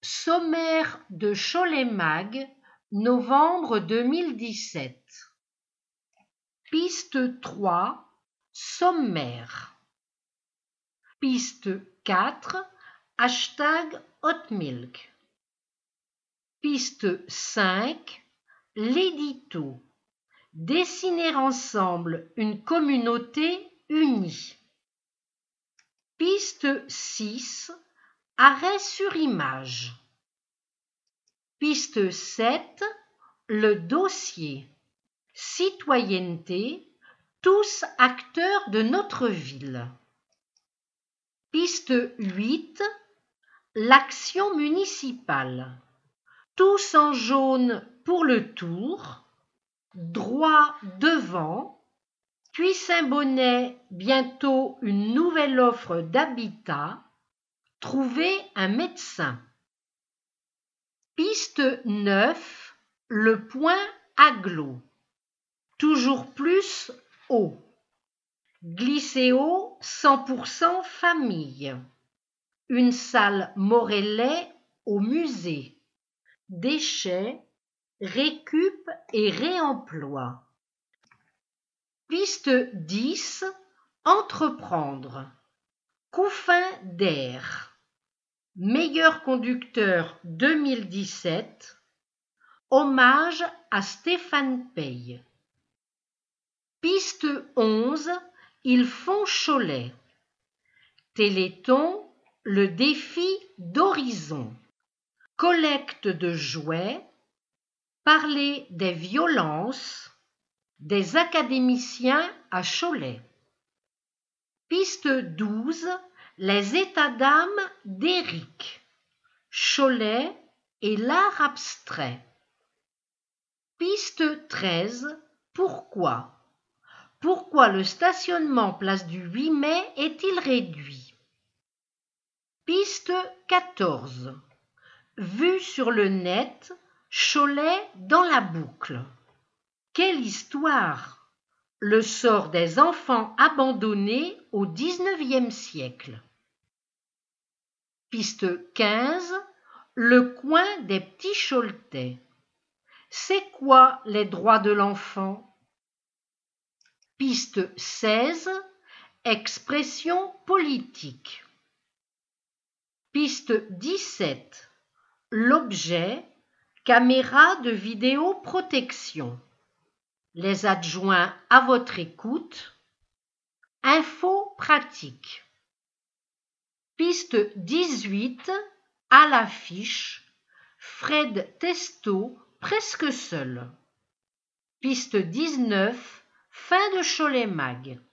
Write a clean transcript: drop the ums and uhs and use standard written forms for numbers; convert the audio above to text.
Sommaire de Cholet Mag, novembre 2017. Piste 3, sommaire. Piste 4, #hotmilk. Piste 5, l'édito. Dessiner ensemble une communauté unie. Piste 6, arrêt sur image. Piste 7, le dossier. Citoyenneté, tous acteurs de notre ville. Piste 8, l'action municipale. Tous en jaune pour le tour, droit devant, puis Saint-Bonnet, bientôt une nouvelle offre d'habitat, trouver un médecin. Piste 9, le point agglo. Toujours plus haut. Glycéo 100% famille. Une salle Morellet au musée. Déchets, récup et réemploi. Piste 10, entreprendre. Couffin d'air. Meilleur conducteur 2017. Hommage à Stéphane Pey. Piste 11, ils font Cholet. Téléthon, le défi d'horizon. Collecte de jouets. Parler des violences. Des académiciens à Cholet. Piste 12, les états d'âme d'Éric. Cholet et l'art abstrait. Piste 13, pourquoi? Pourquoi le stationnement place du 8 mai est-il réduit? Piste 14. Vue sur le net, Cholet dans la boucle. Quelle histoire! Le sort des enfants abandonnés au XIXe siècle. Piste 15. Le coin des petits Choletais. C'est quoi les droits de l'enfant? Piste 16. Expression politique. Piste 17. L'objet, caméra de vidéoprotection. Les adjoints à votre écoute. Info pratique. Piste 18. À l'affiche. Fred Testo presque seul. Piste 19. Fin de Cholet Mag.